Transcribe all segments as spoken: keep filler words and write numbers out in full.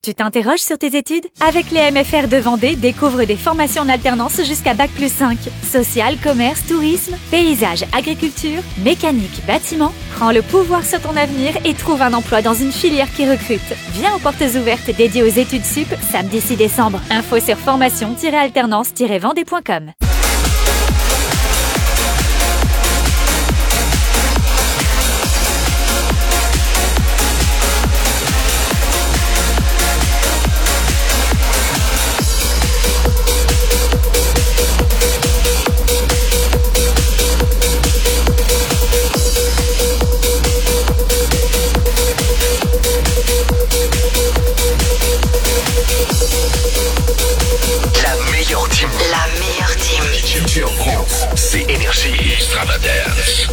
Tu t'interroges sur tes études? Avec les M F R de Vendée, découvre des formations en alternance jusqu'à bac plus cinq. Social, commerce, tourisme, paysage, agriculture, mécanique, bâtiment. Prends le pouvoir sur ton avenir et trouve un emploi dans une filière qui recrute. Viens aux portes ouvertes dédiées aux études sup, samedi six décembre. Info sur formation tiret alternance tiret vendée point com. En France, c'est Énergie Extravagance.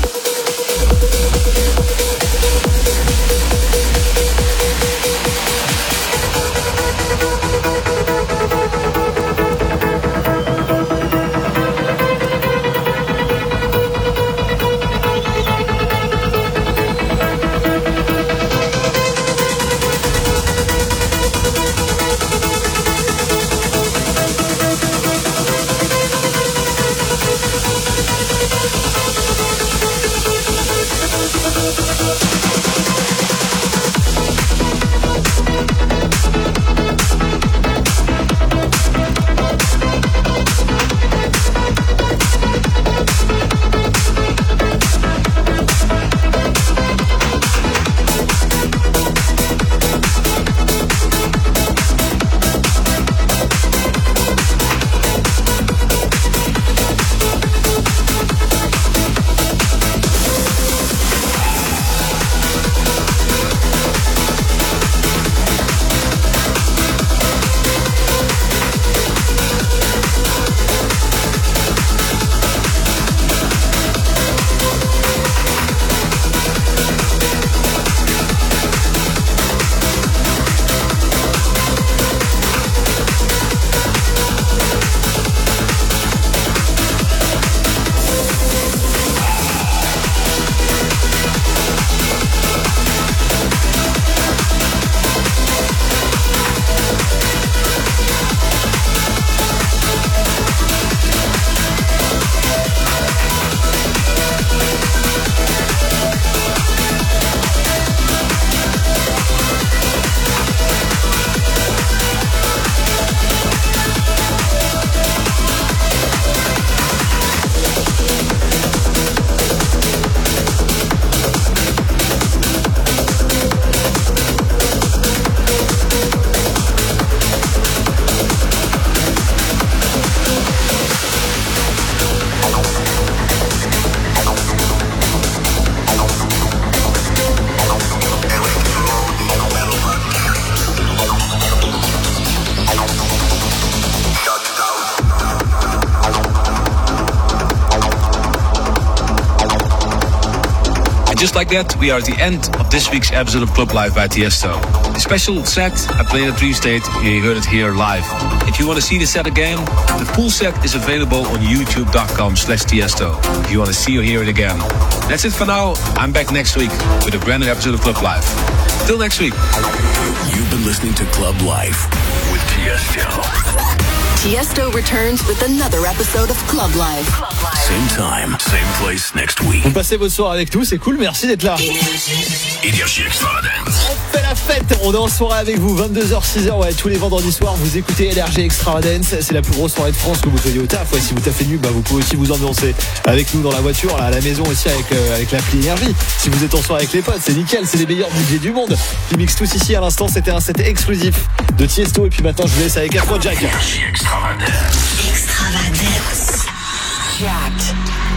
Just like that, we are at the end of this week's episode of Club Live by Tiesto. The special set I played at Dream State, you heard it here live. If you want to see the set again, the full set is available on youtube.com slash Tiesto. If you want to see or hear it again. That's it for now. I'm back next week with a brand new episode of Club Live. Till next week. You've been listening to Club Life with Tiesto. Tiesto returns with another episode of Club Live. Same time, same place next week. Vous passez votre soirée avec nous, c'est cool, merci d'être là. Énergie Extravagance. On fait la fête, on est en soirée avec vous, vingt-deux heures, six heures, ouais, tous les vendredis soirs, vous écoutez Énergie Extravagance. C'est la plus grosse soirée de France, que vous soyez au taf. Ouais, si vous taffez nu, bah, vous pouvez aussi vous ambiancer avec nous dans la voiture, là, à la maison aussi avec, euh, avec l'appli Énergie. Si vous êtes en soirée avec les potes, c'est nickel, c'est les meilleurs D J du monde qui mixent tous ici à l'instant. C'était un set exclusif de Tiesto et puis maintenant je vous laisse avec Afrojack. Énergie Extravagance. Extravagance. Jacked.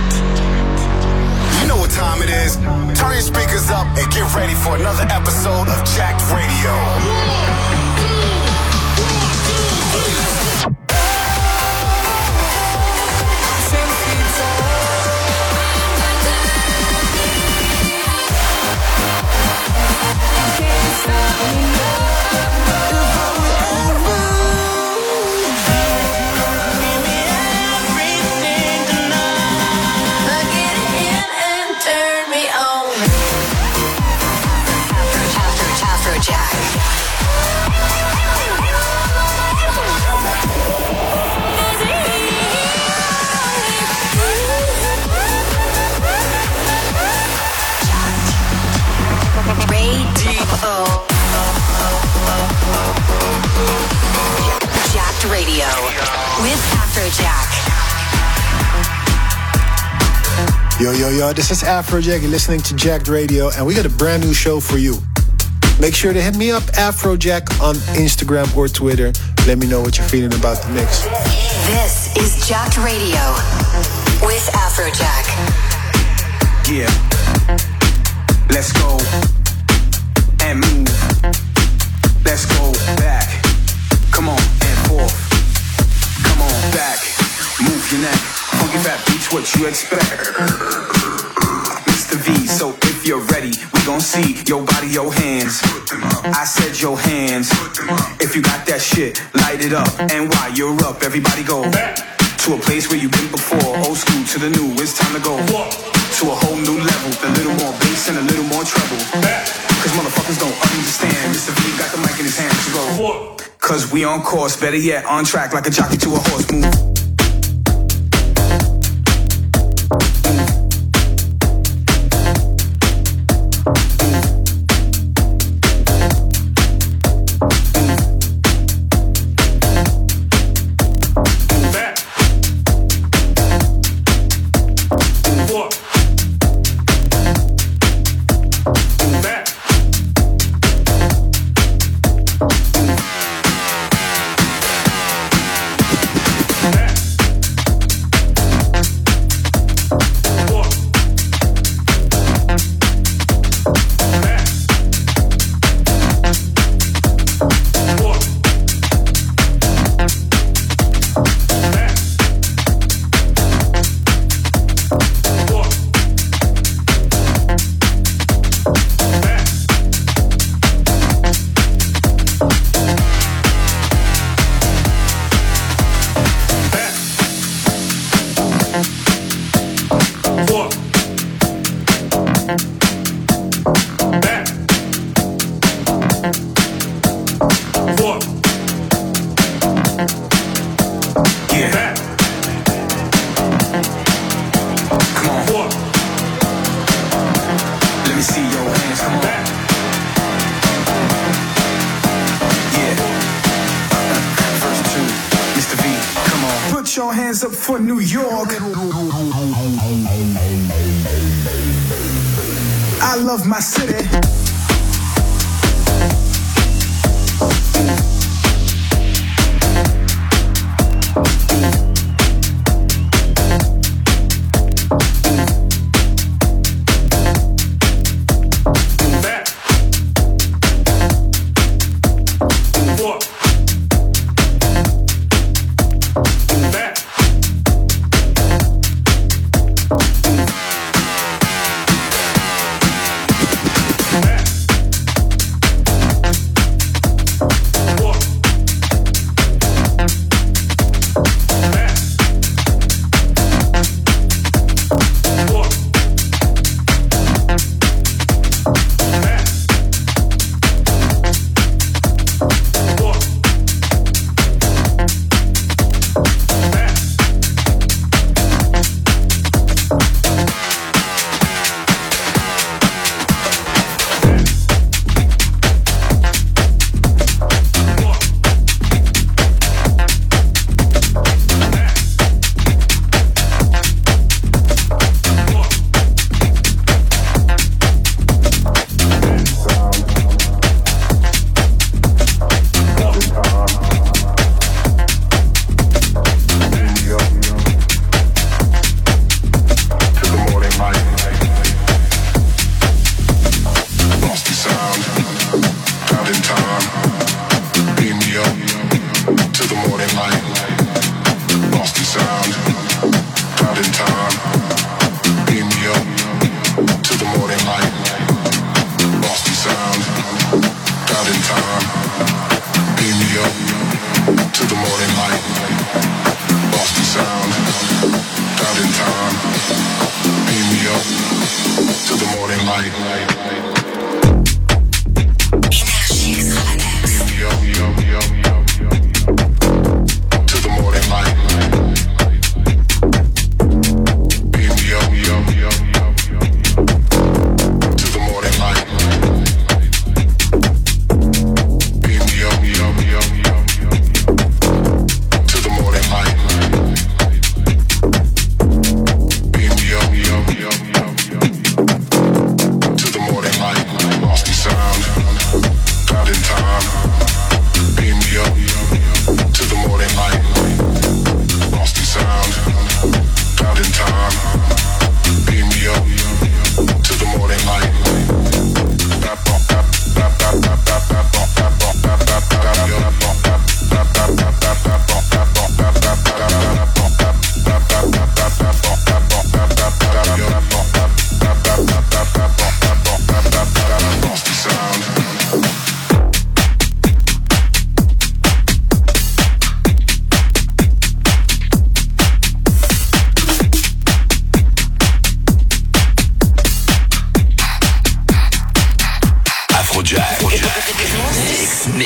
You know what time it is. Turn your speakers up and get ready for another episode of Jacked Radio. Afrojack. Afrojack. Yo, yo, yo, this is Afrojack. You're listening to Jacked Radio, and we got a brand new show for you. Make sure to hit me up, Afrojack, on Instagram or Twitter. Let me know what you're feeling about the mix. This is Jacked Radio with Afrojack. Yeah. Let's go and move. Let's go back. Come on and forth. Come on back. Move your neck. Funky fat beach, what you expect? Mister V, so if you're ready, we gon' see your body, your hands. I said your hands. If you got that shit, light it up. And while you're up, everybody go to a place where you've been before. Old school to the new, it's time to go to a whole new level. A little more bass and a little more treble. Cause motherfuckers don't understand. Mister V got the mic in his hands to go. Cause we on course, better yet, on track like a jockey to a horse. Move. Up for New York. I love my city.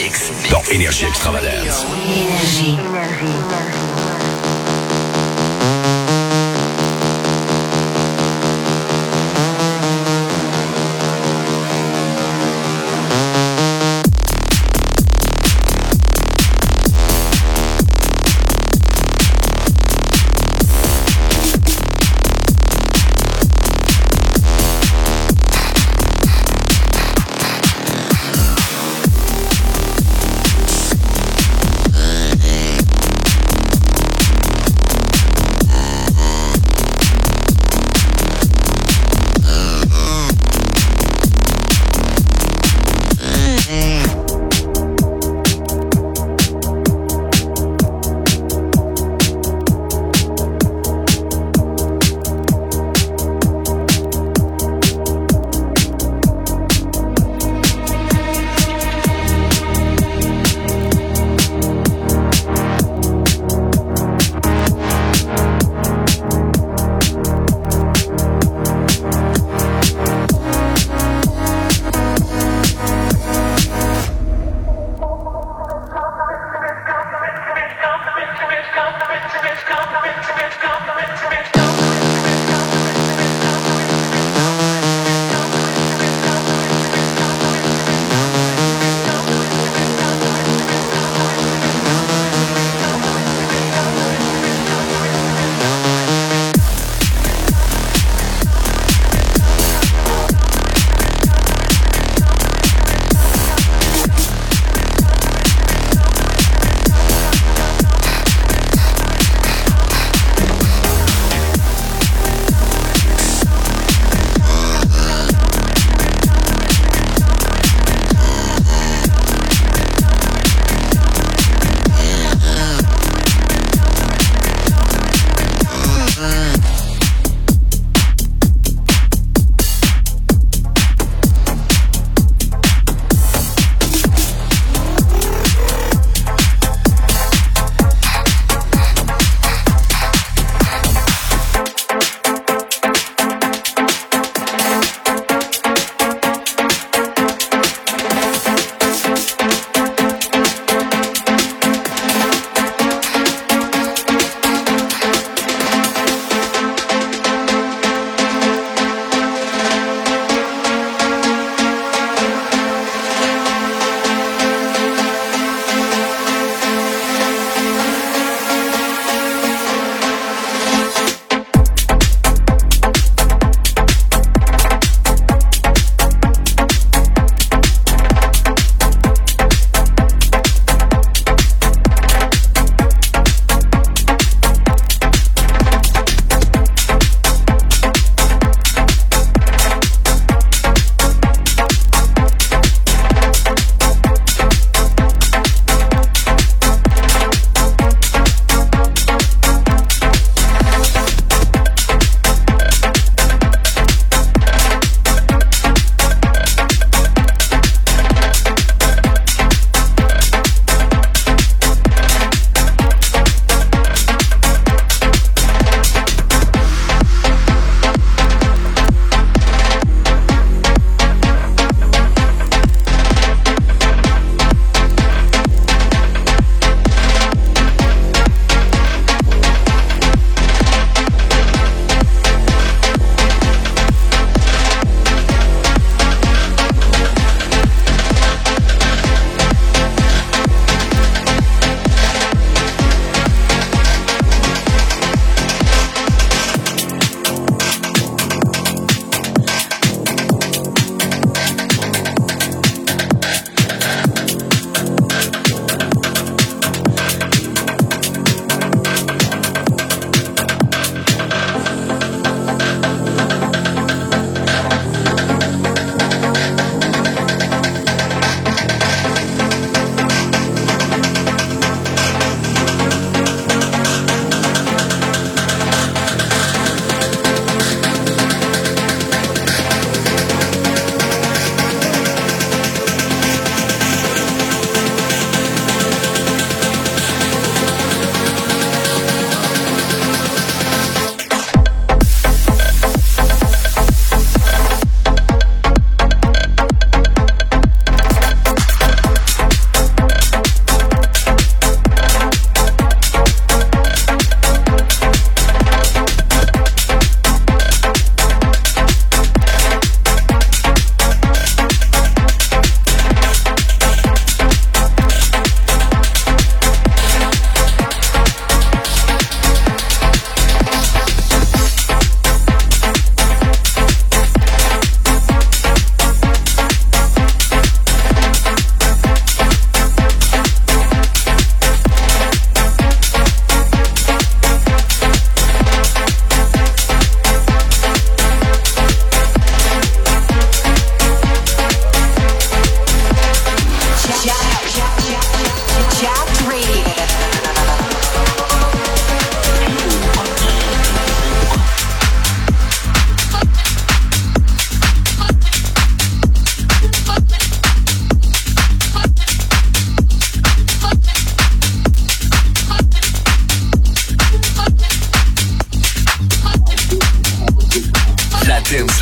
mix dans Énergie Extravagance. Énergie.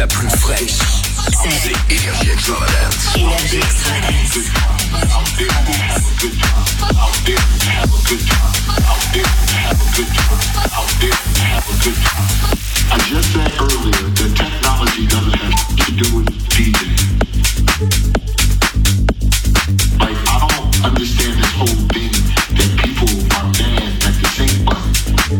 la plus fraîche. C'est Énergie Extravagance. Énergie Extravagance. I just said earlier that technology doesn't have to do with D J. Like, I don't understand this whole thing that people are mad at the sync button.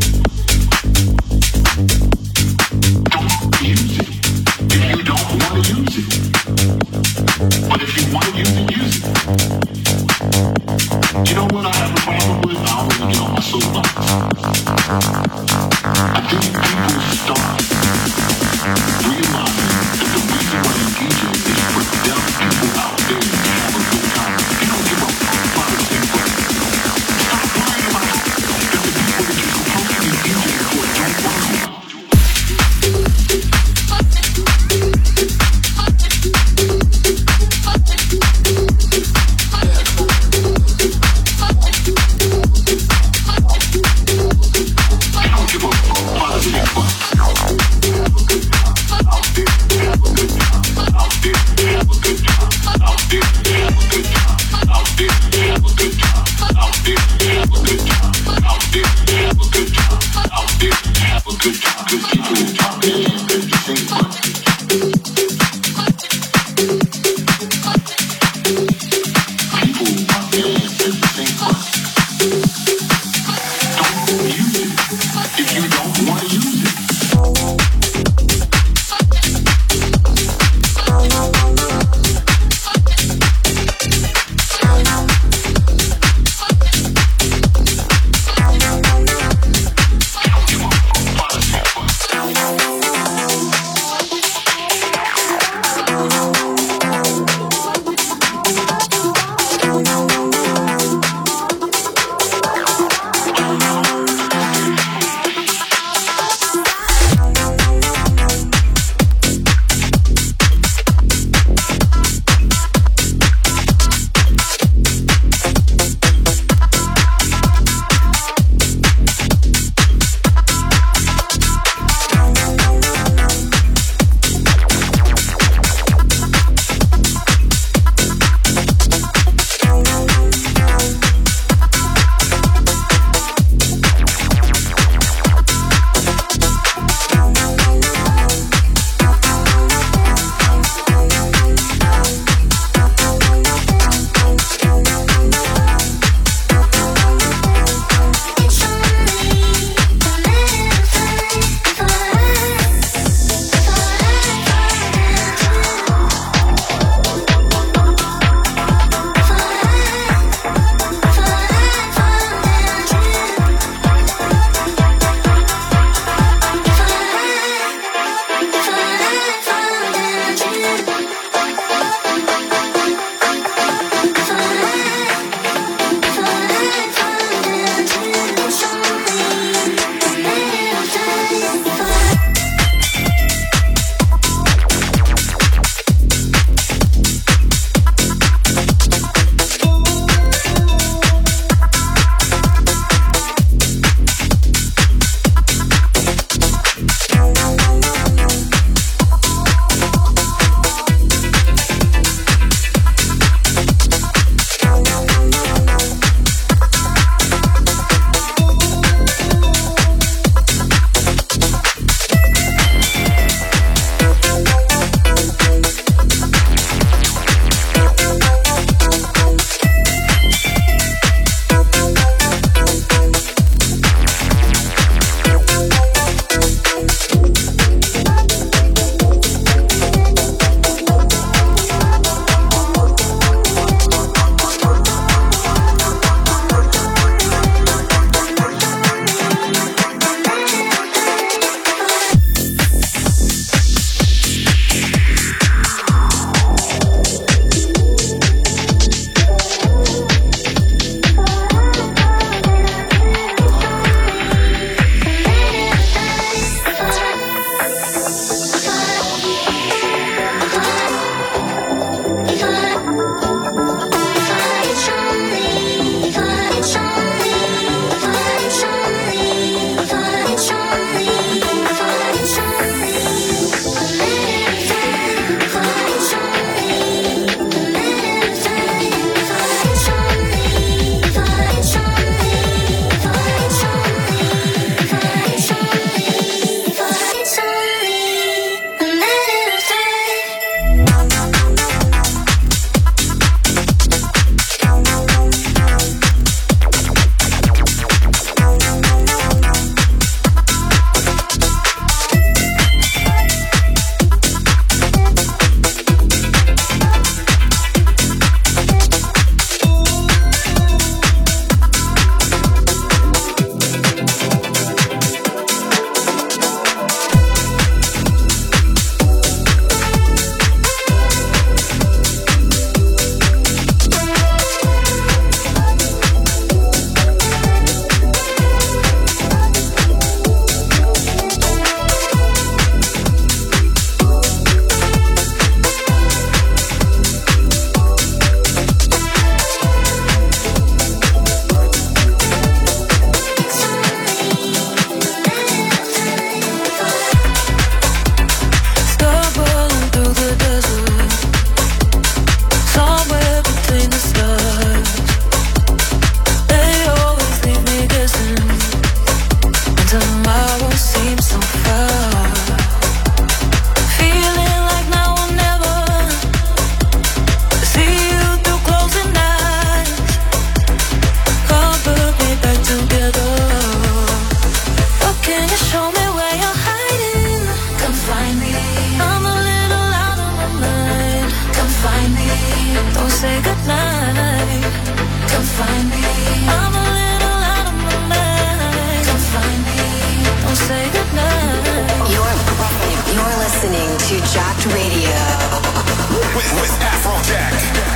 Don't use it if you don't want to use it. But if you want to use it, use it. You know what I have a problem with? I don't want to get on my soapbox. I think people start realizing that the reason why you D J is for them people out there to have a good time. You don't give a fuck about the same thing. Stop worrying about that the people that you're supposed to be DJing for don't worry about. Out there, have a good time. Out there, have a good time. Out there. find me. I'm a little out of my mind. Come find me. Don't say goodnight. You're, you're listening to Jacked Radio. With, with Afrojack.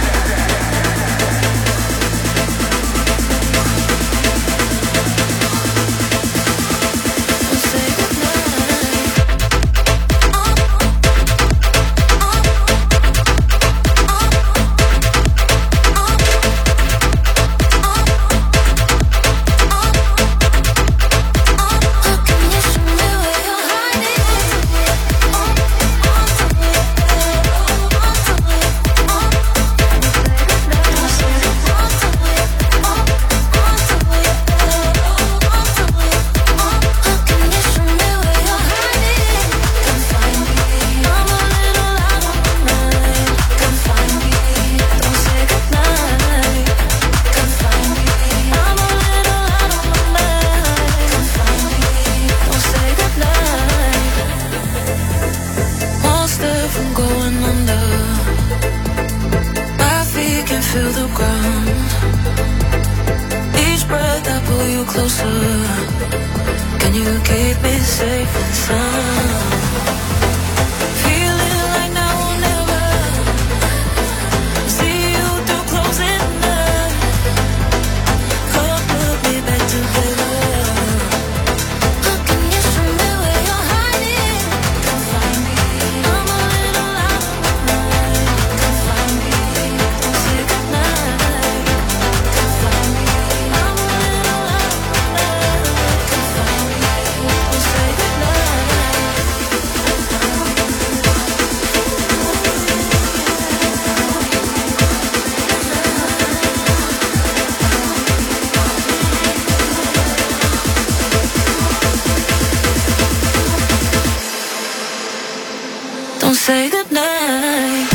Say goodnight.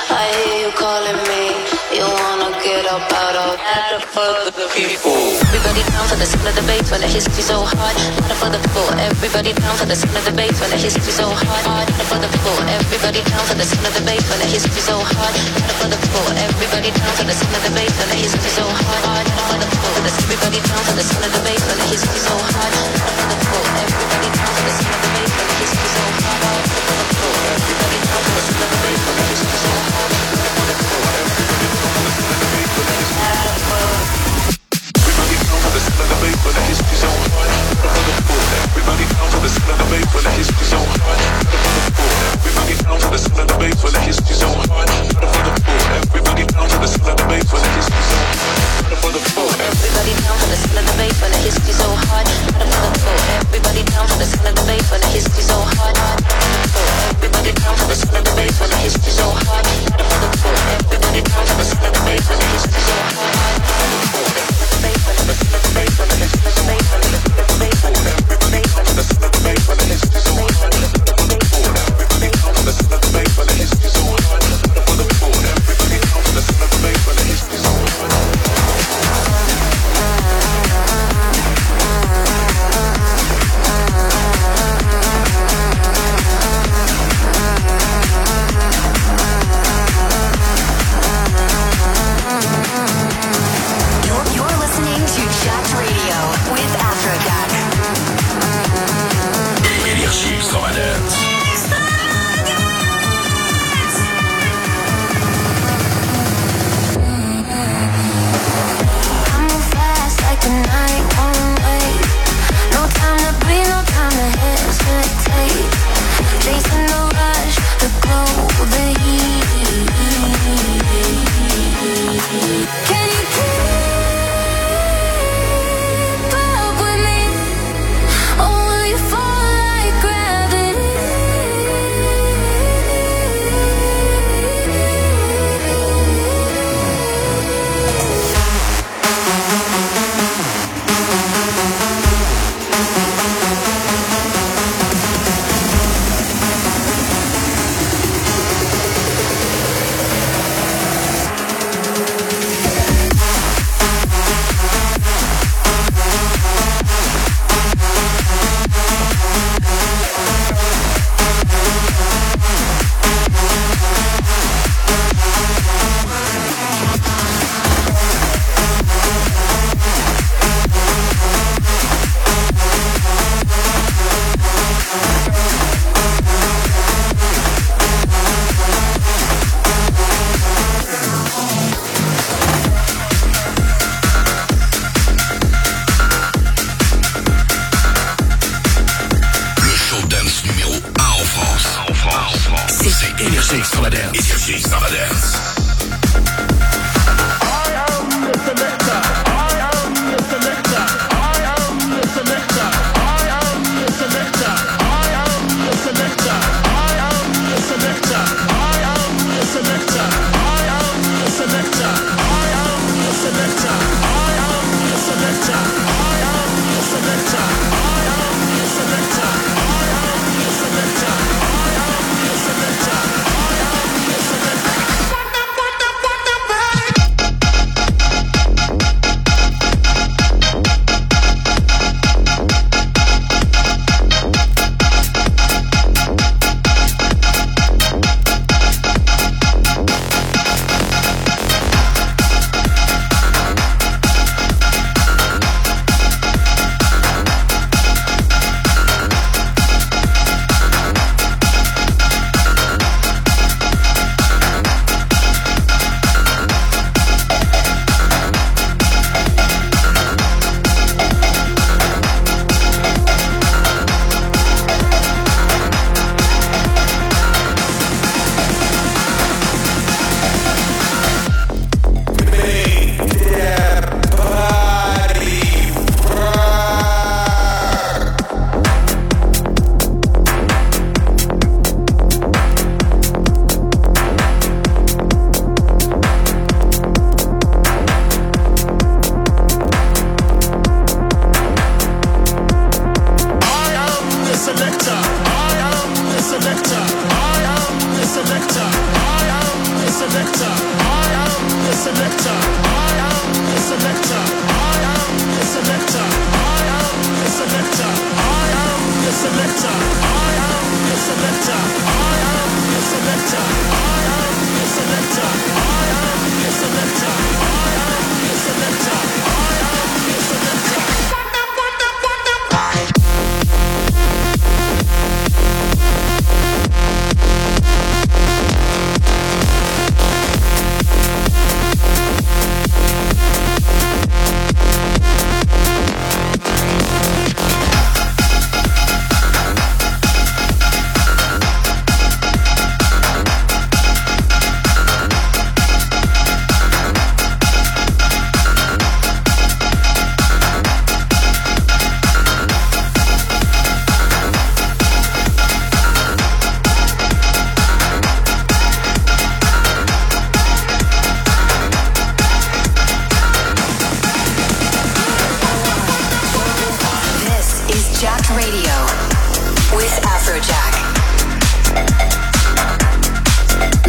For the people. everybody down for the sound of the bass when the history so hard. Hard for the floor, everybody down for the sound of the bass when the history so hard. Hard for the floor, everybody down for the sound of the bass when the history so hard. Hard for the floor, everybody down for the sound of the bass when the history so hard. Hard for the floor, everybody down for the sound of the bass when the history so hard. Hard for the floor, everybody down for the sound of the bass when the history so hard. Hard for the floor, everybody down for the sound of the bass when the history so hard. Hard for the floor, everybody down for the sound of the bass when the history so hard. Everybody down for the sound of the bass when the history so hard. Everybody down for the sound of the bass when the history so hard. Everybody down for the sound of the bass when the history so hard. Everybody down for the sound of the bass when the history so hard. Everybody down for the sound of the bass when the history so hard. Everybody down for the sound of the bass when the history so hard. Everybody down for the sound of the bass when the history so hard. Everybody down for the sound of the bass when the history so hard. Énergie Extravagance. Énergie Extravagance. I am the selector. I am the selector. I am the selector. I am the selector. I am the selector. I am the selector. I am the selector. I am the selector. I am the selector. I am the selector. I am the selector. I am the selector. I am the selector. I am the selector. I am the selector.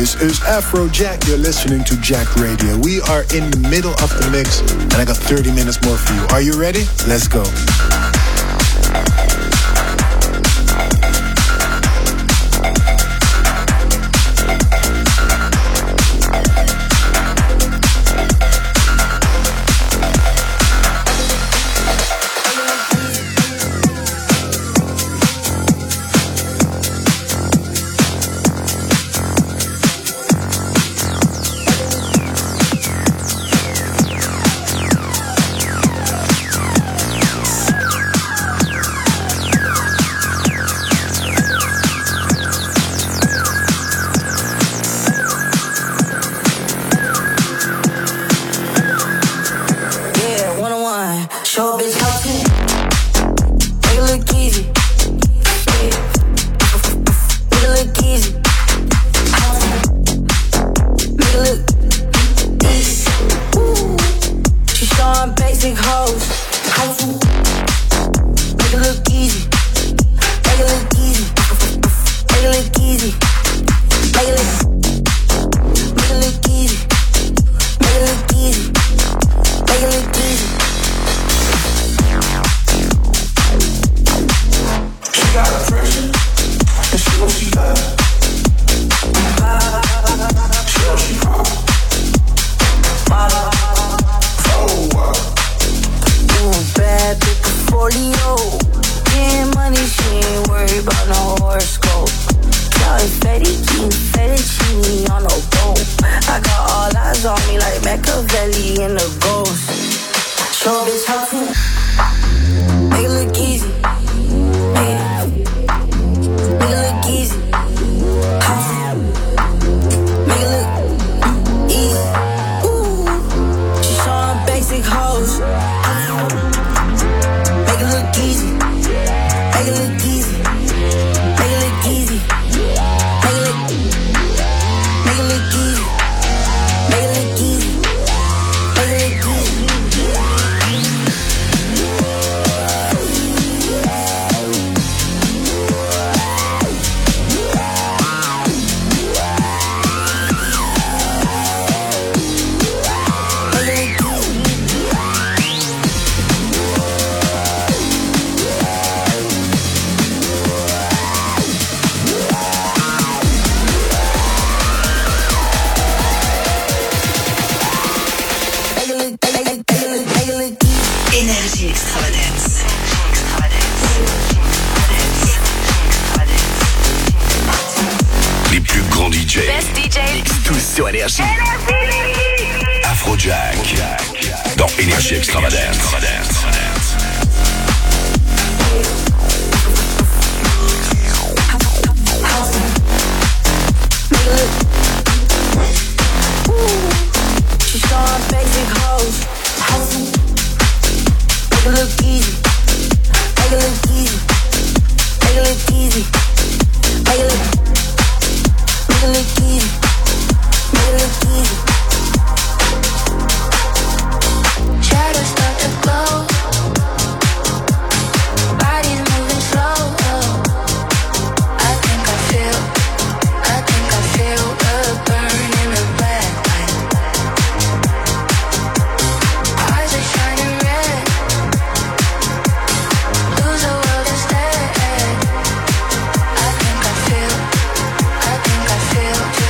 This is Afrojack. You're listening to Jack Radio. We are in the middle of the mix, and I got thirty minutes more for you. Are you ready? Let's go. Afrojack dans Énergie Extravagance. She's showing basic hoes. Make it look easy. Make it look easy. Make it look easy. Make it look. Make it look easy. Make it look easy. Shadows start to glow. Body's moving slow. I think I feel. I think I feel the burn in the red light. Eyes are shining red. Lose the world instead. I think I feel. I think I feel.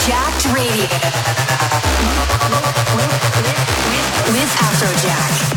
Jacked Radio with Afrojack.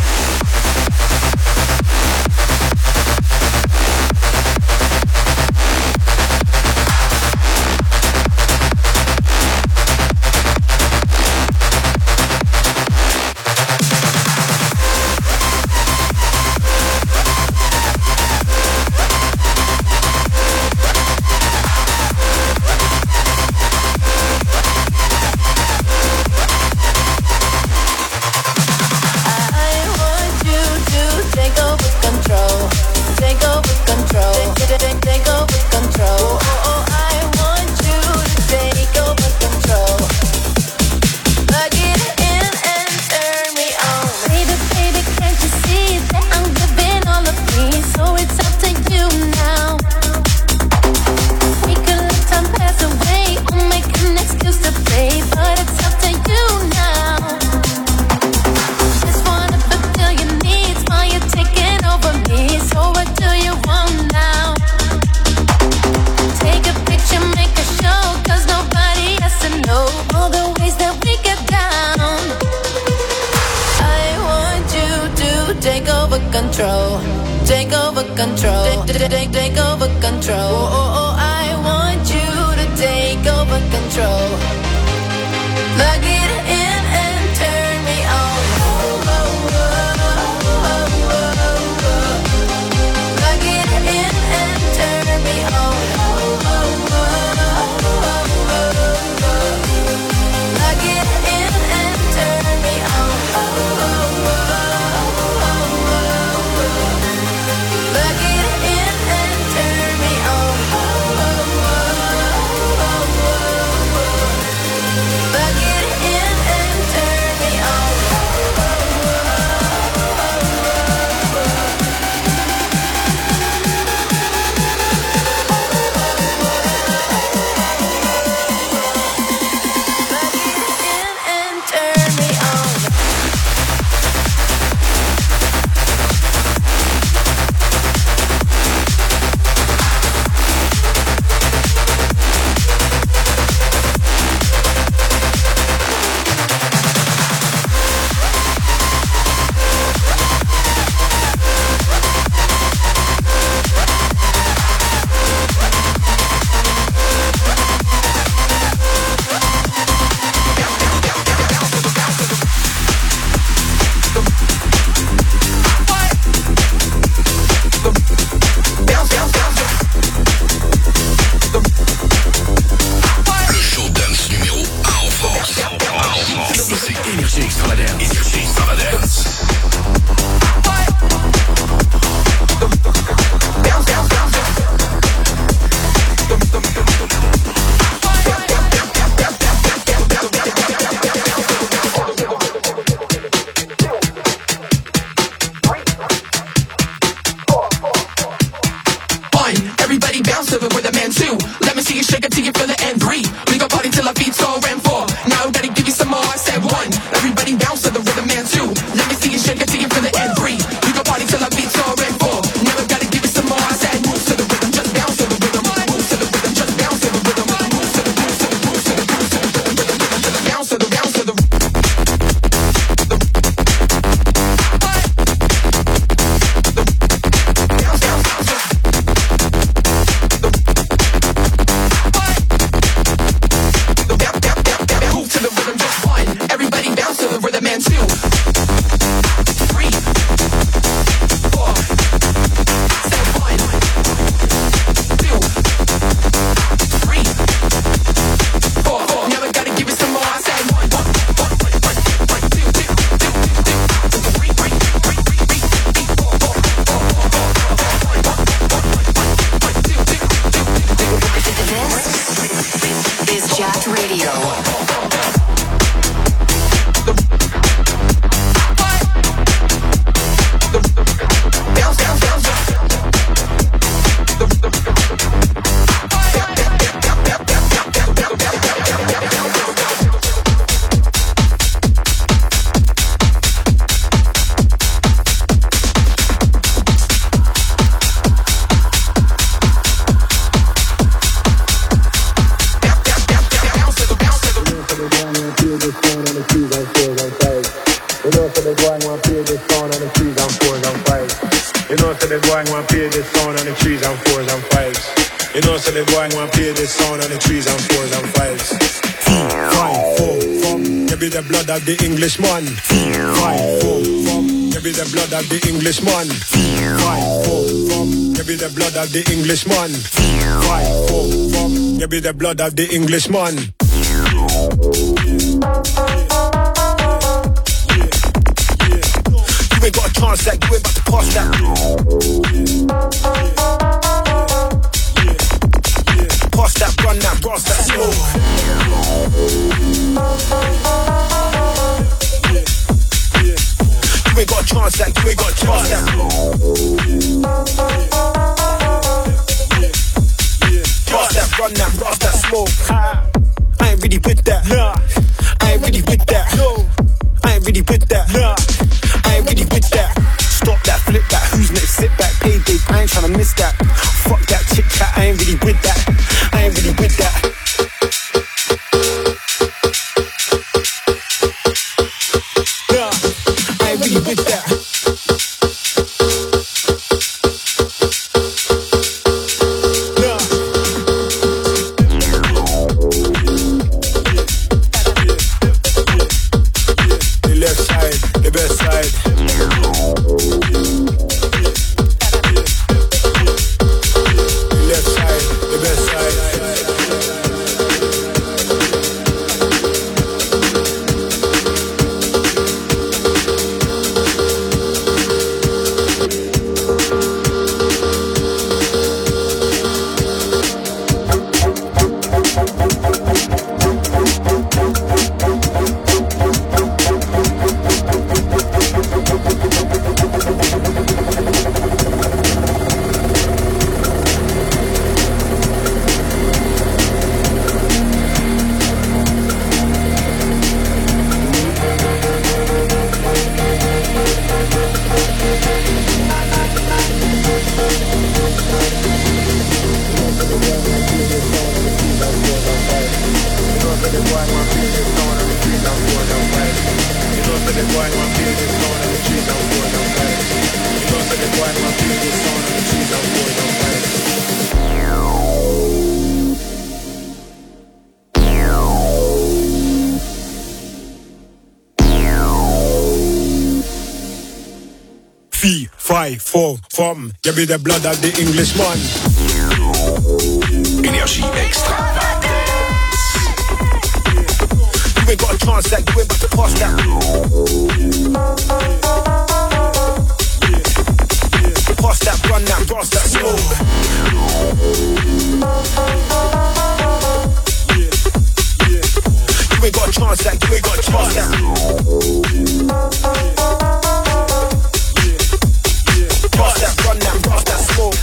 on the trees and fours and fives. You know, so the boy want to play this sound on the trees and fours and fives. Five, four, four, maybe the blood of the Englishman. Five, four, four, maybe the blood of the Englishman. Five, four, four, maybe the blood of the Englishman. Five, four, four, maybe the blood of the Englishman. You ain't got a chance, like you ain't about to pass that. Pass that, run that, pass that slow. You ain't got a chance, like you ain't got a chance that. Pass that, run that, pass that slow. I ain't really with that. I ain't really with that. I ain't really with that. I ain't really with that. Stop that, flip that. Who's next? Sit back, payday. I ain't tryna miss that. Fuck that chit chat. I ain't really with that. I ain't really with that. Nah, I ain't really with that. The left side, the best side. Five, four, from, you be the blood of the Englishman. Énergie extravagante. You ain't got a chance, like you ain't about to pass that. Pass that, run that, pass that slow. You ain't got a chance, like you ain't got a chance that. Pass that, run that, pass that smoke.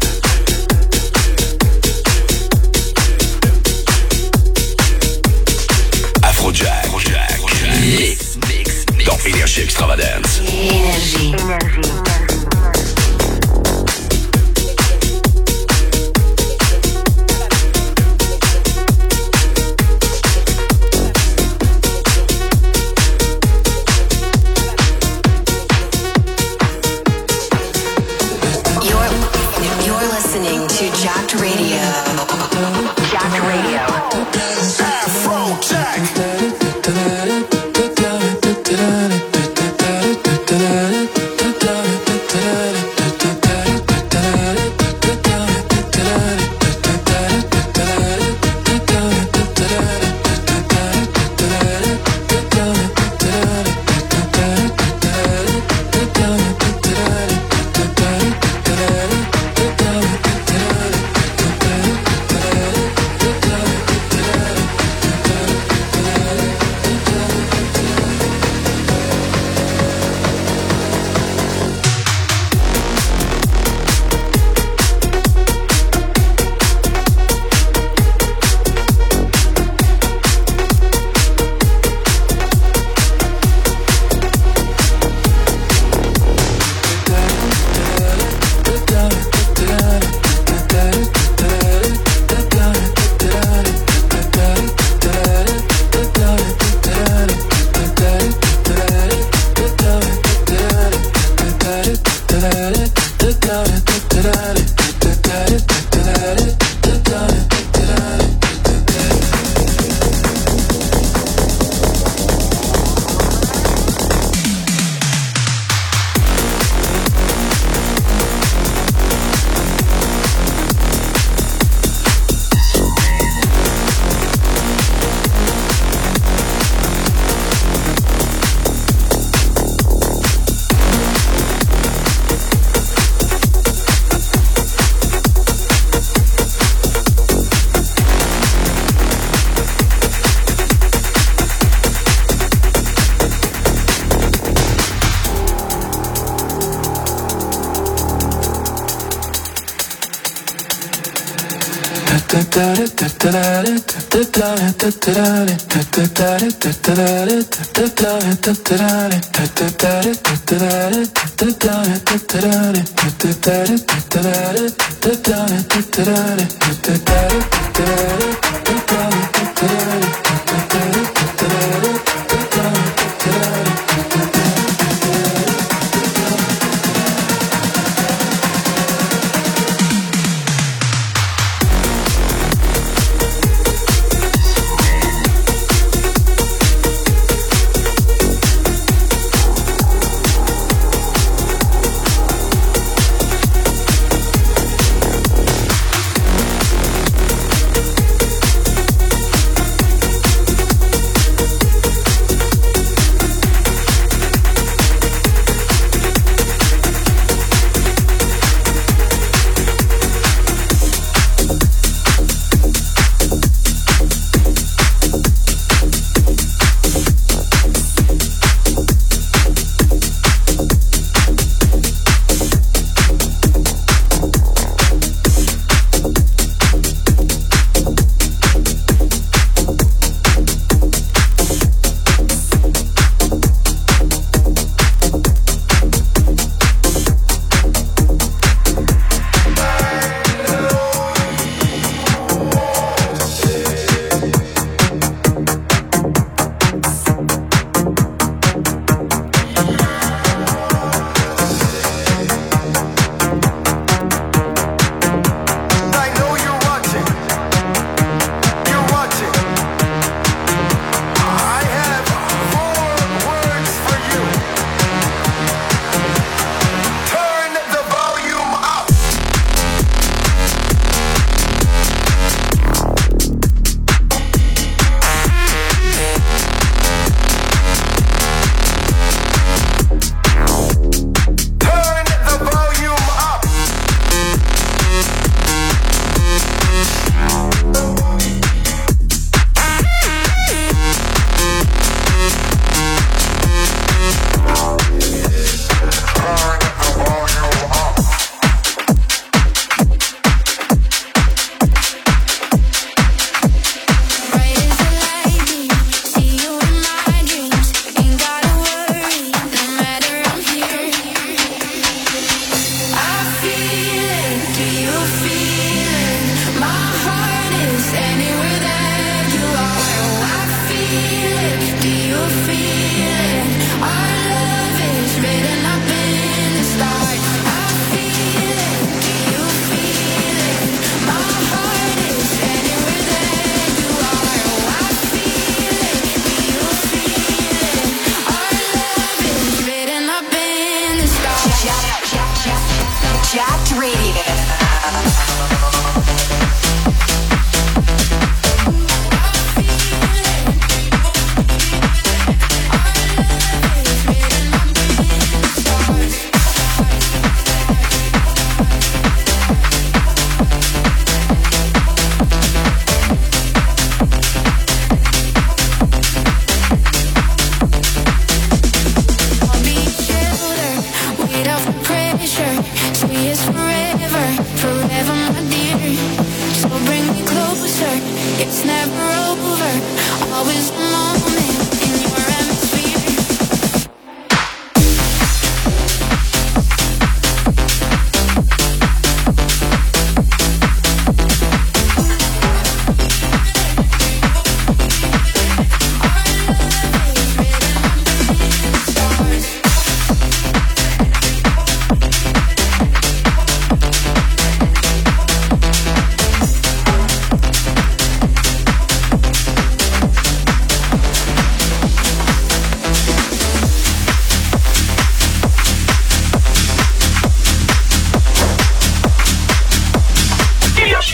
Afrojack, Afrojack. Mix, mix, mix. Dans Énergie Extravagance. Énergie. Énergie.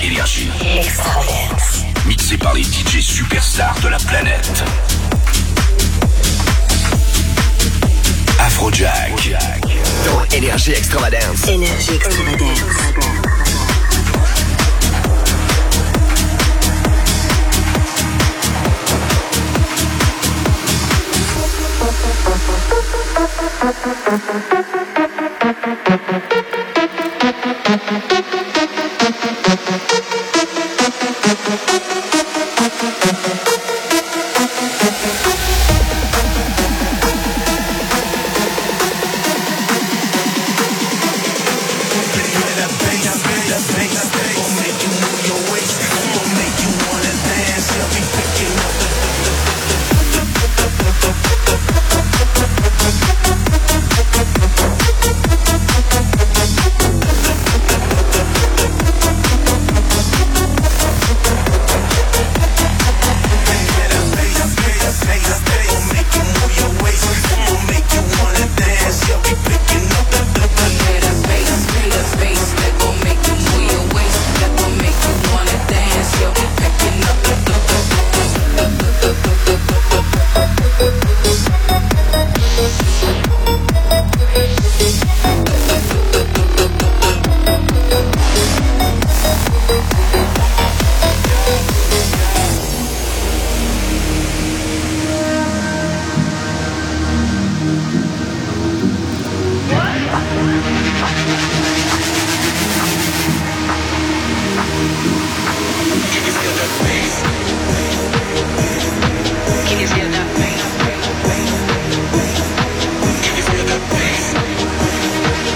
Énergie. Extravagance. Mixé par les D J superstars de la planète. Afrojack. Dans Énergie Extravagance. Énergie Extravagance.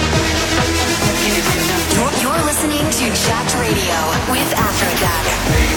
You're listening to Jacked Radio with Afrojack.